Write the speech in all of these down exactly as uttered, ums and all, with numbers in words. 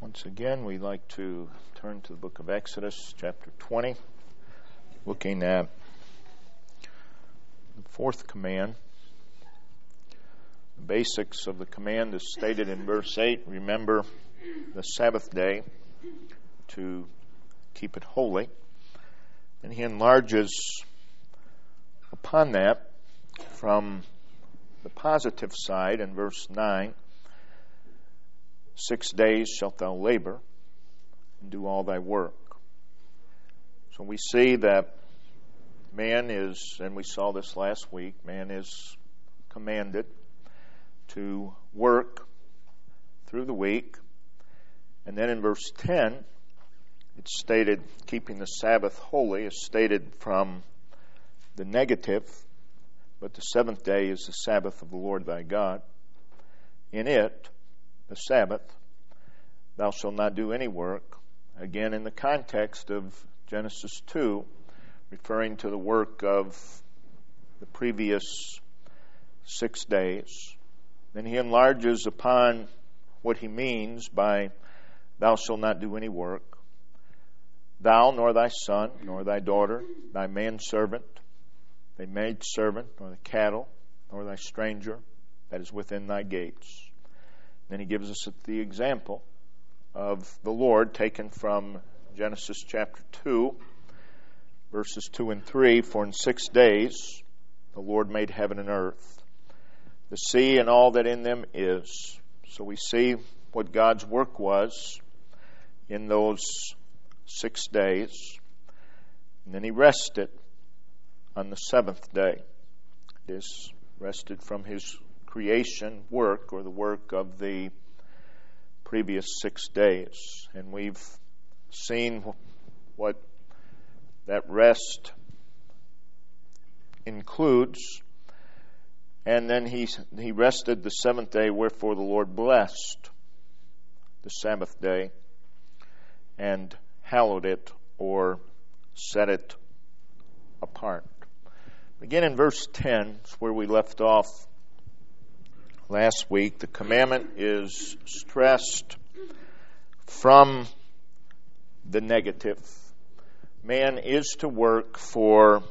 Once again, we'd like to turn to the book of Exodus, chapter twenty, looking at the fourth command. The basics of the command is stated in verse eight. Remember the Sabbath day to keep it holy. And he enlarges upon that from the positive side in verse nine. Six days shalt thou labor and do all thy work. So we see that man is, and we saw this last week, man is commanded to work through the week. And then in verse ten, it's stated, keeping the Sabbath holy is stated from the negative, but the seventh day is the Sabbath of the Lord thy God. In it, the Sabbath, thou shalt not do any work. Again, in the context of Genesis two, referring to the work of the previous six days. Then he enlarges upon what he means by thou shalt not do any work. Thou, nor thy son, nor thy daughter, thy manservant, thy maidservant, nor the cattle, nor thy stranger that is within thy gates. Then he gives us the example of the Lord taken from Genesis chapter two, verses two and three. For in six days the Lord made heaven and earth, the sea and all that in them is. So we see what God's work was in those six days. And then he rested on the seventh day. This rested from his creation work, or the work of the previous six days. And we've seen what that rest includes. And then he he rested the seventh day, wherefore the Lord blessed the Sabbath day and hallowed it, or set it apart. Again, in verse ten, is where we left off last week. The commandment is stressed from the negative. Man is to work for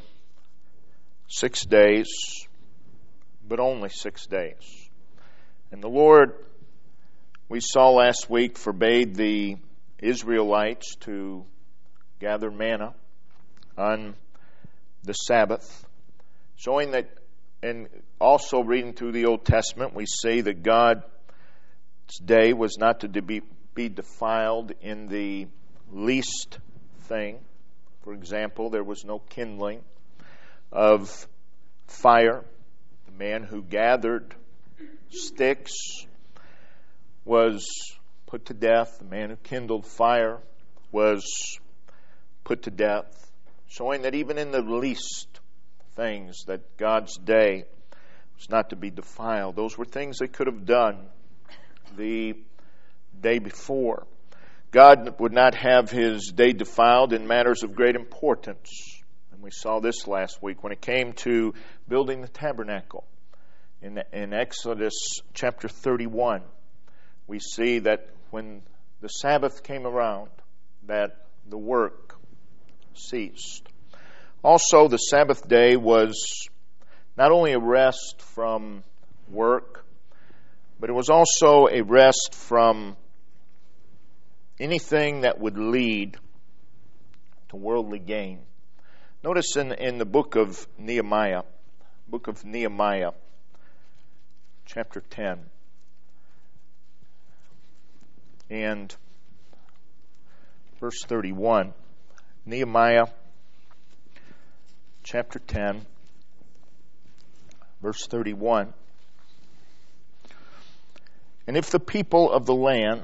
six days, but only six days. And the Lord, we saw last week, forbade the Israelites to gather manna on the Sabbath, showing that. And also reading through the Old Testament, we see that God's day was not to be, be defiled in the least thing. For example, there was no kindling of fire. The man who gathered sticks was put to death. The man who kindled fire was put to death, showing that even in the least things, that God's day was not to be defiled. Those were things they could have done the day before. God would not have his day defiled in matters of great importance. And we saw this last week when it came to building the tabernacle. In, in Exodus chapter thirty-one, we see that when the Sabbath came around, that the work ceased. Also, the Sabbath day was not only a rest from work, but it was also a rest from anything that would lead to worldly gain. Notice in, in the book of Nehemiah, book of Nehemiah, chapter ten, and verse thirty-one, Nehemiah chapter ten, verse thirty-one. And if the people of the land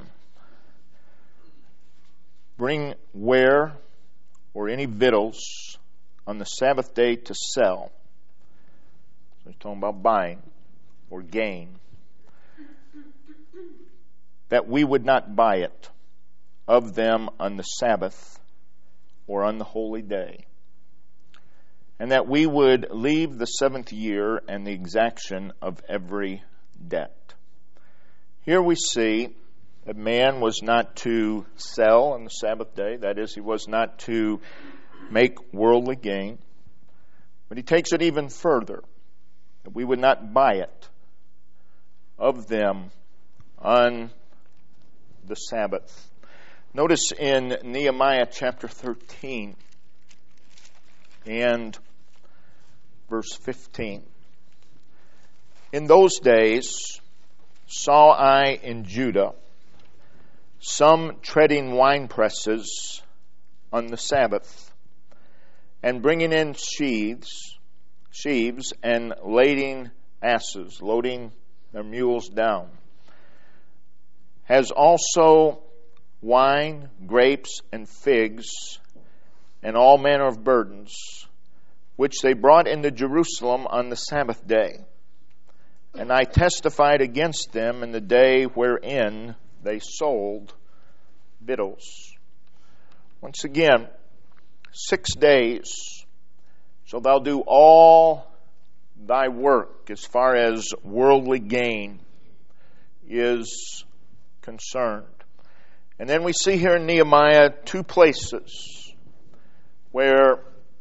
bring ware or any victuals on the Sabbath day to sell, so he's talking about buying or gain, that we would not buy it of them on the Sabbath or on the holy day, and that we would leave the seventh year and the exaction of every debt. Here we see that man was not to sell on the Sabbath day. That is, he was not to make worldly gain. But he takes it even further, that we would not buy it of them on the Sabbath. Notice in Nehemiah chapter thirteen and verse fifteen. In those days saw I in Judah some treading winepresses on the Sabbath, and bringing in sheaves, sheaves, and lading asses, loading their mules down, as also wine, grapes, and figs, and all manner of burdens, which they brought into Jerusalem on the Sabbath day. And I testified against them in the day wherein they sold victuals. Once again, six days shalt thou do all thy work as far as worldly gain is concerned. And then we see here in Nehemiah two places where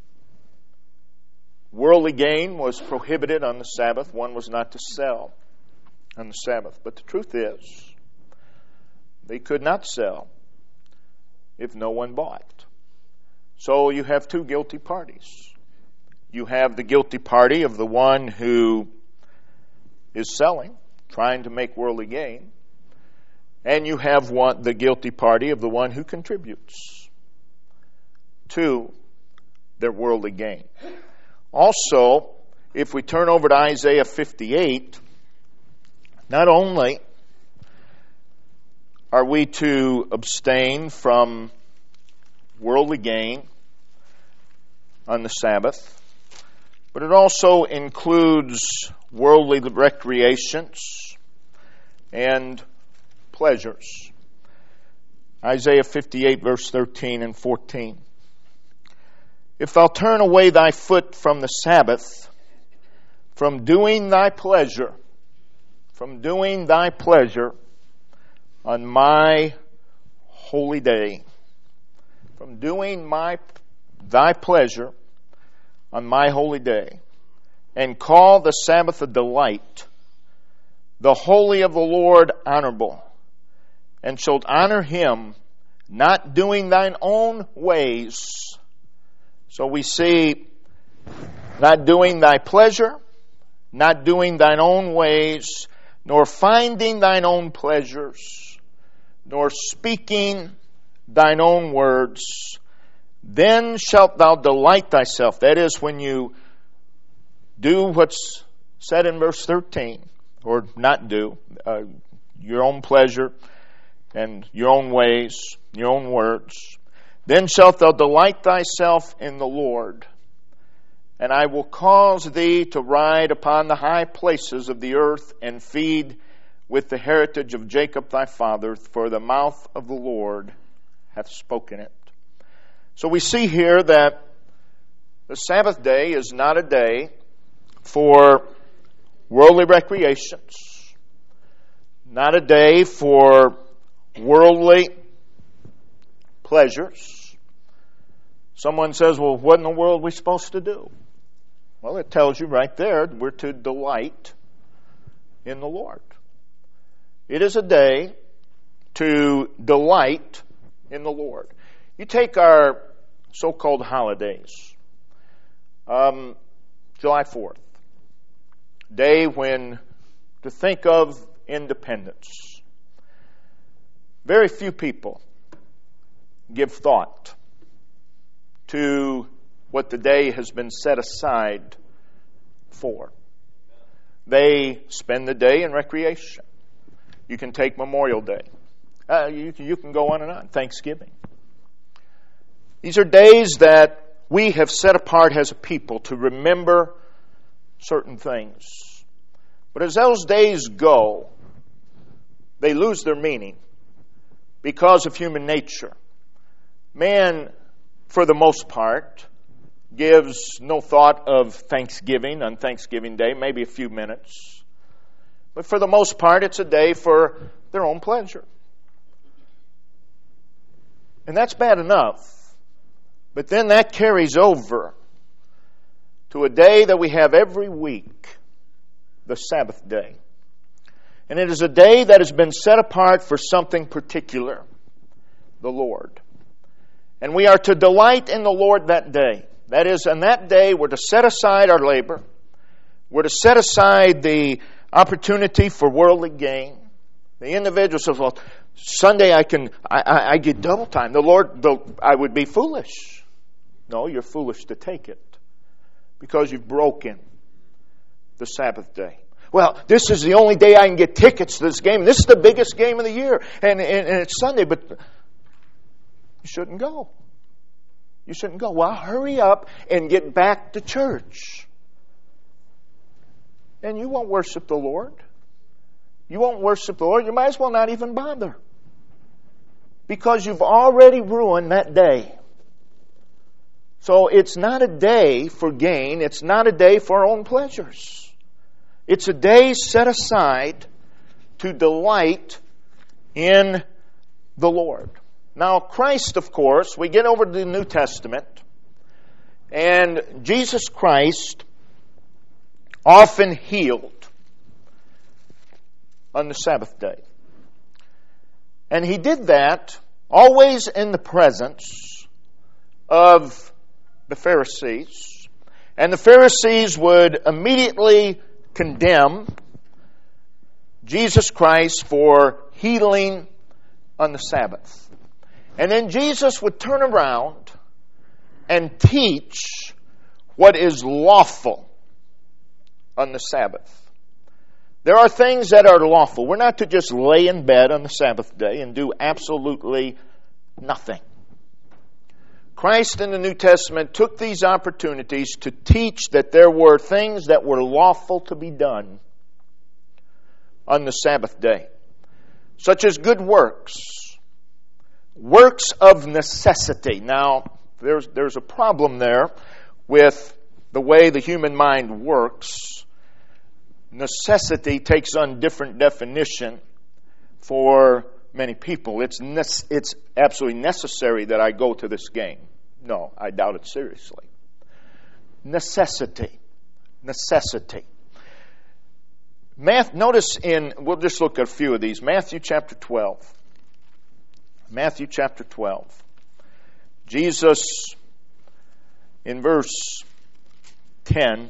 worldly gain was prohibited on the Sabbath. One was not to sell on the Sabbath. But the truth is, they could not sell if no one bought. So you have two guilty parties. You have the guilty party of the one who is selling, trying to make worldly gain. And you have one, the guilty party of the one who contributes to their worldly gain. Also, if we turn over to Isaiah fifty-eight, not only are we to abstain from worldly gain on the Sabbath, but it also includes worldly recreations and pleasures. Isaiah fifty-eight, verse thirteen and fourteen. If thou turn away thy foot from the Sabbath, from doing thy pleasure, from doing thy pleasure on my holy day, from doing my thy pleasure on my holy day, and call the Sabbath a delight, the holy of the Lord honorable, and shalt honor him, not doing thine own ways. So we see not doing thy pleasure, not doing thine own ways, nor finding thine own pleasures, nor speaking thine own words. Then shalt thou delight thyself. That is, when you do what's said in verse thirteen, or not do, uh, your own pleasure and your own ways, your own words. Then shalt thou delight thyself in the Lord, and I will cause thee to ride upon the high places of the earth and feed with the heritage of Jacob thy father, for the mouth of the Lord hath spoken it. So we see here that the Sabbath day is not a day for worldly recreations, not a day for worldly pleasures. Someone says, well, what in the world are we supposed to do? Well, it tells you right there, we're to delight in the Lord. It is a day to delight in the Lord. You take our so-called holidays. Um, July fourth, day when to think of independence. Very few people give thought to what the day has been set aside for. They spend the day in recreation. You can take Memorial Day. Uh, you, you can go on and on. Thanksgiving. These are days that we have set apart as a people to remember certain things. But as those days go, they lose their meaning because of human nature. Man, for the most part, gives no thought of Thanksgiving on Thanksgiving Day, maybe a few minutes. But for the most part, it's a day for their own pleasure. And that's bad enough. But then that carries over to a day that we have every week, the Sabbath day. And it is a day that has been set apart for something particular, the Lord. And we are to delight in the Lord that day. That is, on that day, we're to set aside our labor. We're to set aside the opportunity for worldly gain. The individual says, well, Sunday I can, I, I, I get double time. The Lord, the, I would be foolish. No, you're foolish to take it because you've broken the Sabbath day. Well, this is the only day I can get tickets to this game. This is the biggest game of the year, and, and, and it's Sunday, but you shouldn't go. You shouldn't go. Well, hurry up and get back to church. And you won't worship the Lord. You won't worship the Lord. You might as well not even bother. Because you've already ruined that day. So it's not a day for gain. It's not a day for our own pleasures. It's a day set aside to delight in the Lord. Now, Christ, of course, we get over to the New Testament, and Jesus Christ often healed on the Sabbath day. And He did that always in the presence of the Pharisees. And the Pharisees would immediately condemn Jesus Christ for healing on the Sabbath. And then Jesus would turn around and teach what is lawful on the Sabbath. There are things that are lawful. We're not to just lay in bed on the Sabbath day and do absolutely nothing. Christ in the New Testament took these opportunities to teach that there were things that were lawful to be done on the Sabbath day, such as good works, works of necessity. Now, there's, there's a problem there with the way the human mind works. Necessity takes on different definition for many people. It's ne- it's absolutely necessary that I go to this game. No, I doubt it seriously. Necessity. Necessity. Math, notice in, we'll just look at a few of these. Matthew chapter twelve. Matthew chapter twelve. Jesus, in verse ten,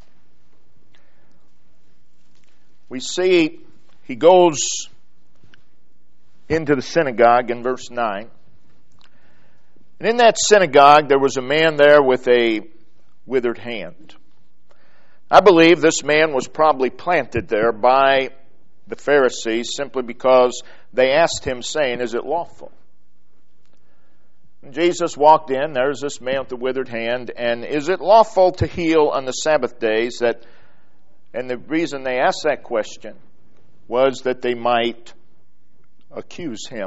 we see He goes into the synagogue in verse nine. And in that synagogue there was a man there with a withered hand. I believe this man was probably planted there by the Pharisees simply because they asked him, saying, is it lawful? And Jesus walked in, there's this man with the withered hand, and is it lawful to heal on the Sabbath days? That, and the reason they asked that question was that they might accuse him.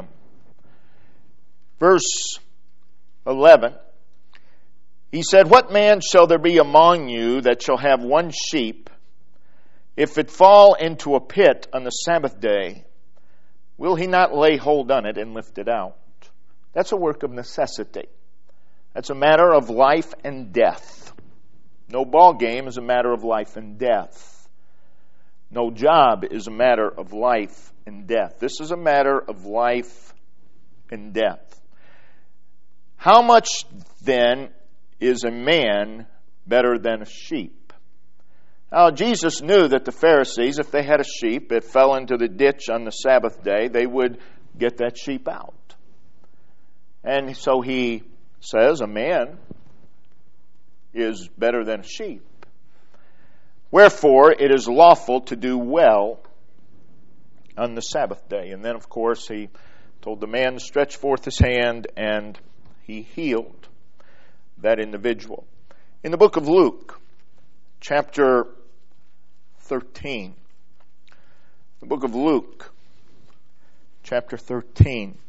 Verse eleven, He said, what man shall there be among you that shall have one sheep? If it fall into a pit on the Sabbath day, will he not lay hold on it and lift it out? That's a work of necessity. That's a matter of life and death. No ball game is a matter of life and death. No job is a matter of life and death. This is a matter of life and death. How much then is a man better than a sheep? Now, Jesus knew that the Pharisees, if they had a sheep, it fell into the ditch on the Sabbath day, they would get that sheep out. And so He says a man is better than a sheep. Wherefore, it is lawful to do well on the Sabbath day. And then, of course, He told the man to stretch forth his hand, and He healed that individual. In the book of Luke, chapter thirteen, the book of Luke, chapter thirteen,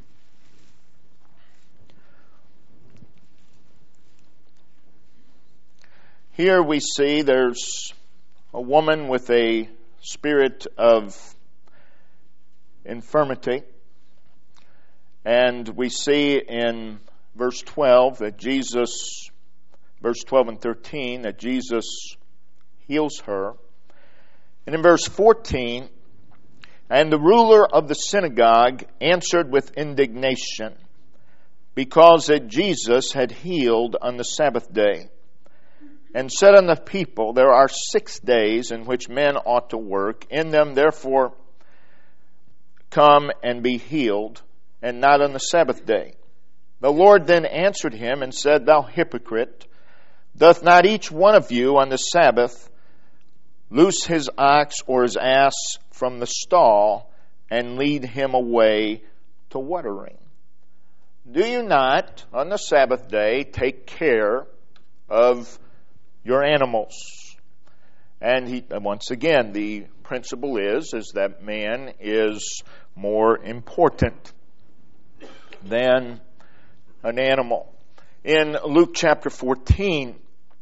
here we see there's a woman with a spirit of infirmity. And we see in verse twelve that Jesus, verse twelve and thirteen, that Jesus heals her. And in verse fourteen, and the ruler of the synagogue answered with indignation, because that Jesus had healed on the Sabbath day, and said unto the people, there are six days in which men ought to work. In them therefore come and be healed, and not on the Sabbath day. The Lord then answered him and said, thou hypocrite, doth not each one of you on the Sabbath loose his ox or his ass from the stall and lead him away to watering? Do you not on the Sabbath day take care of your animals? And he, once again, the principle is, is that man is more important than an animal. In Luke chapter fourteen,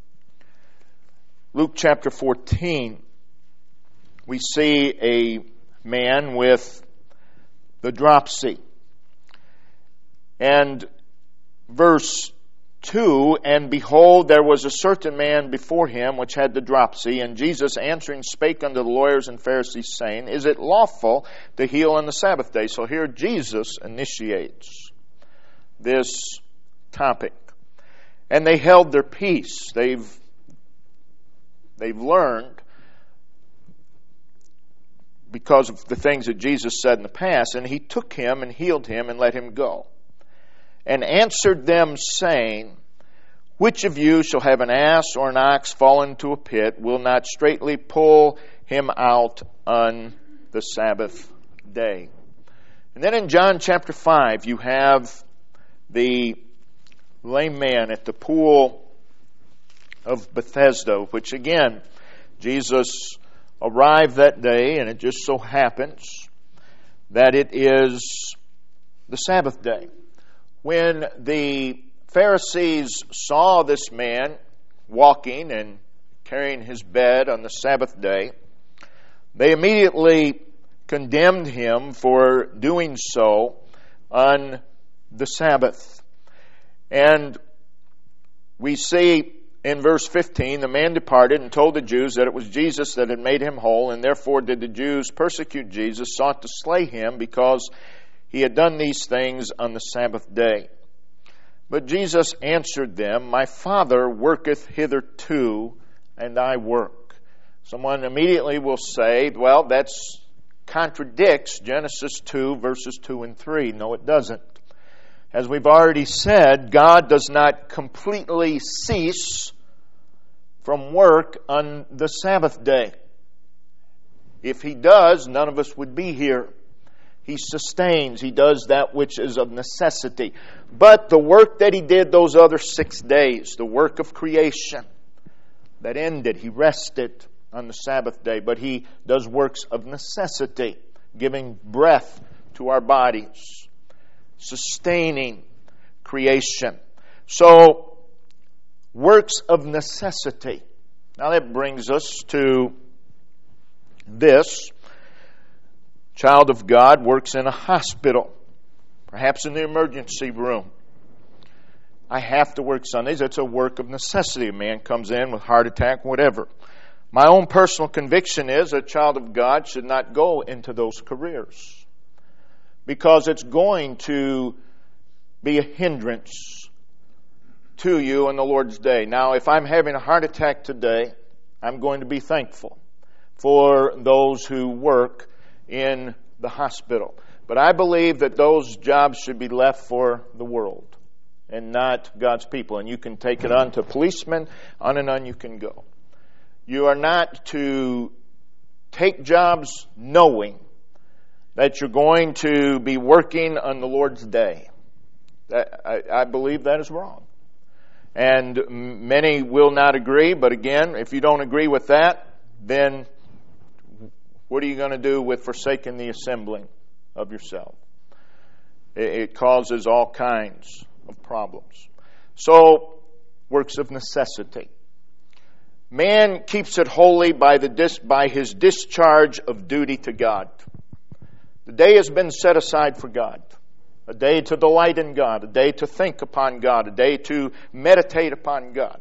Luke chapter fourteen, we see a man with the dropsy. And verse two, and behold, there was a certain man before him which had the dropsy, and Jesus answering spake unto the lawyers and Pharisees, saying, is it lawful to heal on the Sabbath day? So here Jesus initiates this topic. And they held their peace. They've, they've learned, because of the things that Jesus said in the past, and he took him and healed him and let him go. And answered them, saying, which of you shall have an ass or an ox fall into a pit, will not straightly pull him out on the Sabbath day? And then in John chapter five, you have the lame man at the pool of Bethesda, which again, Jesus arrived that day, and it just so happens that it is the Sabbath day. When the Pharisees saw this man walking and carrying his bed on the Sabbath day, they immediately condemned him for doing so on the Sabbath. And we see in verse fifteen, the man departed and told the Jews that it was Jesus that had made him whole, and therefore did the Jews persecute Jesus, sought to slay him, because he had done these things on the Sabbath day. But Jesus answered them, my Father worketh hitherto, and I work. Someone immediately will say, well, that contradicts Genesis two, verses two and three. No, it doesn't. As we've already said, God does not completely cease from work on the Sabbath day. If He does, none of us would be here. He sustains. He does that which is of necessity. But the work that He did those other six days, the work of creation that ended, He rested on the Sabbath day. But He does works of necessity, giving breath to our bodies, sustaining creation. So, works of necessity. Now that brings us to this. Child of God works in a hospital, perhaps in the emergency room. I have to work Sundays. It's a work of necessity. A man comes in with heart attack, whatever. My own personal conviction is a child of God should not go into those careers, because it's going to be a hindrance to you on the Lord's day. Now, if I'm having a heart attack today, I'm going to be thankful for those who work in the hospital. But I believe that those jobs should be left for the world and not God's people. And you can take it on to policemen, on and on you can go. You are not to take jobs knowing that you're going to be working on the Lord's day. I, I believe that is wrong. And many will not agree, but again, if you don't agree with that, then what are you going to do with forsaking the assembling of yourself? It causes all kinds of problems. So, works of necessity. Man keeps it holy by the dis- by his discharge of duty to God. The day has been set aside for God. a day to delight in God, a day to think upon God, a day to meditate upon God.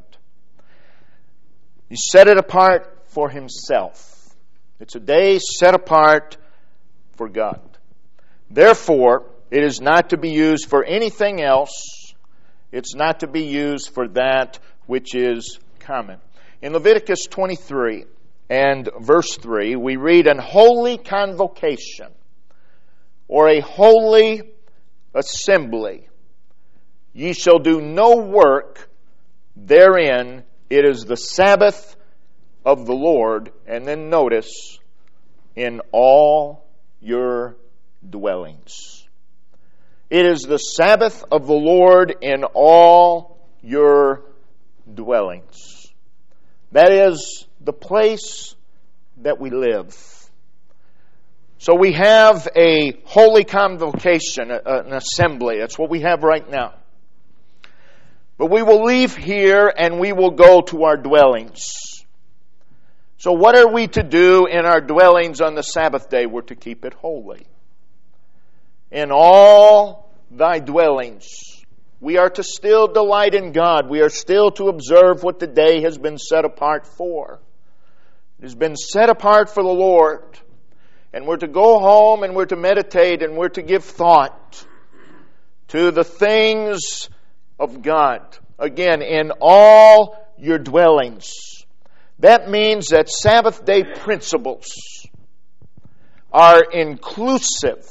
He set it apart for Himself. It's a day set apart for God. Therefore, it is not to be used for anything else. It's not to be used for that which is common. In Leviticus twenty-three and verse three, we read, "An holy convocation," or a holy assembly, "ye shall do no work therein. It is the Sabbath of the Lord." And then notice, "in all your dwellings." It is the Sabbath of the Lord in all your dwellings. That is the place that we live. So we have a holy convocation, an assembly. That's what we have right now. But we will leave here and we will go to our dwellings. So what are we to do in our dwellings on the Sabbath day? We're to keep it holy. In all thy dwellings, we are to still delight in God. We are still to observe what the day has been set apart for. It has been set apart for the Lord. And we're to go home and we're to meditate and we're to give thought to the things of God. Again, in all your dwellings. That means that Sabbath day principles are inclusive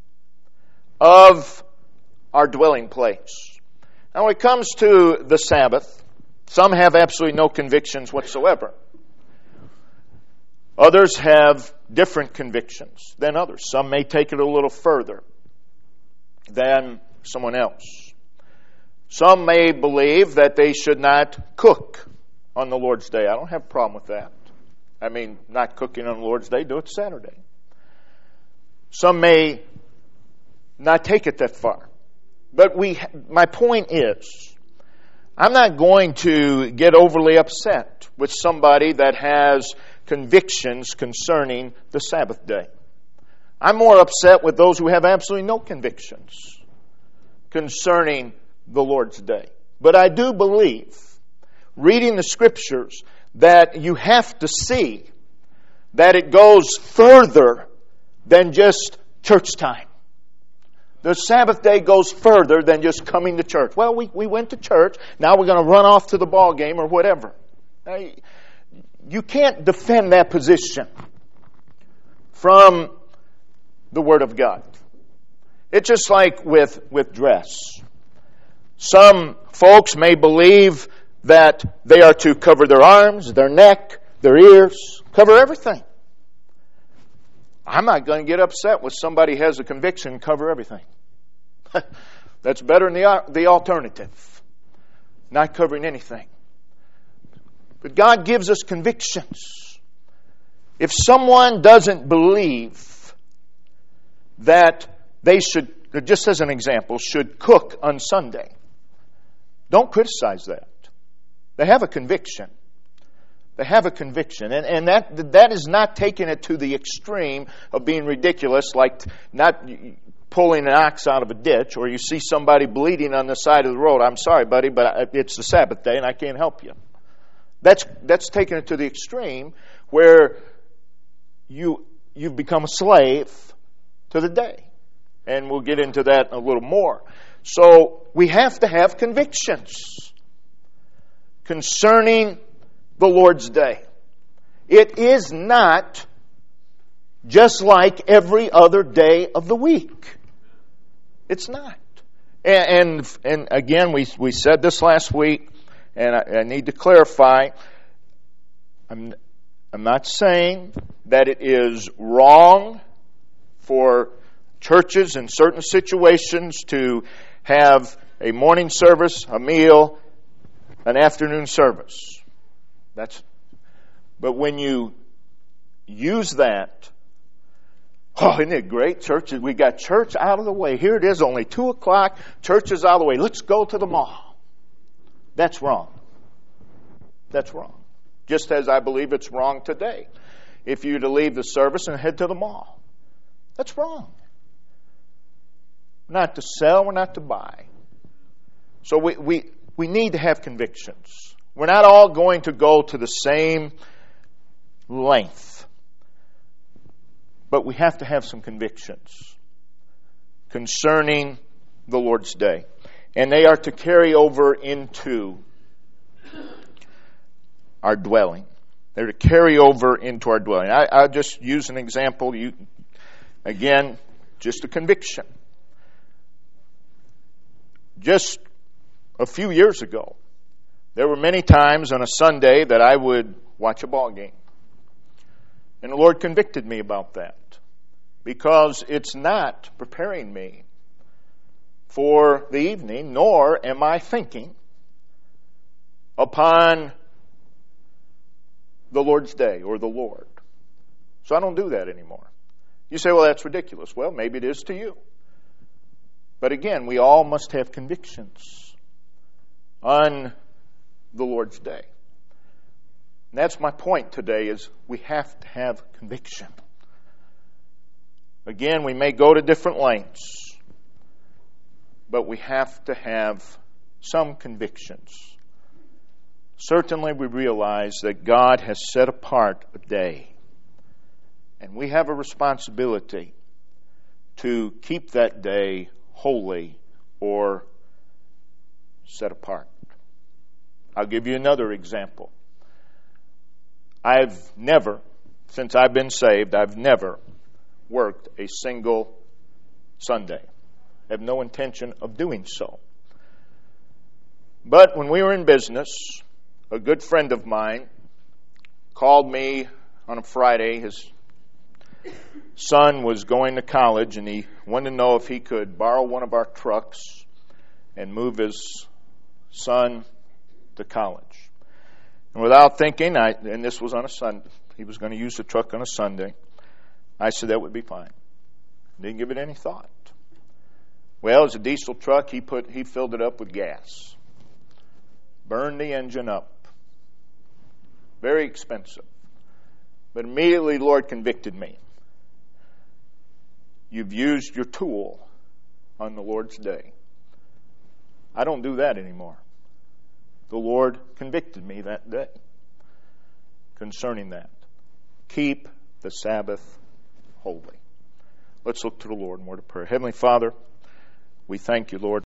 of our dwelling place. Now, when it comes to the Sabbath, some have absolutely no convictions whatsoever. Others have different convictions than others. Some may take it a little further than someone else. Some may believe that they should not cook on the Lord's Day. I don't have a problem with that. I mean, not cooking on the Lord's Day, do it Saturday. Some may not take it that far. But we, my point is, I'm not going to get overly upset with somebody that has convictions concerning the Sabbath day. I'm more upset with those who have absolutely no convictions concerning the Lord's day. But I do believe, reading the Scriptures, that you have to see that it goes further than just church time. The Sabbath day goes further than just coming to church. Well, we, we went to church, now we're going to run off to the ball game or whatever. Now, you can't defend that position from the Word of God. It's just like with, with dress. Some folks may believe that they are to cover their arms, their neck, their ears, cover everything. I'm not going to get upset with somebody who has a conviction, cover everything. That's better than the, the alternative. Not covering anything. But God gives us convictions. If someone doesn't believe that they should, just as an example, should cook on Sunday, don't criticize that. They have a conviction. They have a conviction. And, and that that is not taking it to the extreme of being ridiculous, like not pulling an ox out of a ditch, or you see somebody bleeding on the side of the road. I'm sorry, buddy, but it's the Sabbath day and I can't help you. That's that's taking it to the extreme where you, you've become a slave to the day. And we'll get into that a little more. So we have to have convictions concerning the Lord's Day. It is not just like every other day of the week. It's not. And and, and again, we we said this last week, and I, I need to clarify. I'm I'm not saying that it is wrong for churches in certain situations to have a morning service, a meal, an afternoon service. That's, but when you use that, oh, isn't it great? Church, we got church out of the way. Here it is, only two o'clock. Church is out of the way. Let's go to the mall. That's wrong. That's wrong. Just as I believe it's wrong today. If you're to leave the service and head to the mall. That's wrong. We're not to sell. We're not to buy. So we, we, we need to have convictions. We're not all going to go to the same length. But we have to have some convictions concerning the Lord's Day. And they are to carry over into our dwelling. They're to carry over into our dwelling. I, I'll just use an example. You, again, just a conviction. Just a few years ago, there were many times on a Sunday that I would watch a ball game. And the Lord convicted me about that. Because it's not preparing me for the evening, nor am I thinking upon the Lord's Day or the Lord. So I don't do that anymore. You say, well, that's ridiculous. Well, maybe it is to you. But again, we all must have convictions on the Lord's Day. And that's my point today, is we have to have conviction. Again, we may go to different lengths, but we have to have some convictions. Certainly we realize that God has set apart a day, and we have a responsibility to keep that day holy or set apart. I'll give you another example. I've never, since I've been saved, I've never worked a single Sunday. I have no intention of doing so. But when we were in business, a good friend of mine called me on a Friday. His son was going to college, and he wanted to know if he could borrow one of our trucks and move his son to college. And without thinking, I, and this was on a Sunday, he was going to use the truck on a Sunday, I said that would be fine. Didn't give it any thought. Well, it was a diesel truck. He put he filled it up with gas. Burned the engine up. Very expensive. But immediately the Lord convicted me. You've used your tool on the Lord's day. I don't do that anymore. The Lord convicted me that day concerning that. Keep the Sabbath holy. Let's look to the Lord in word of prayer. Heavenly Father, we thank you, Lord,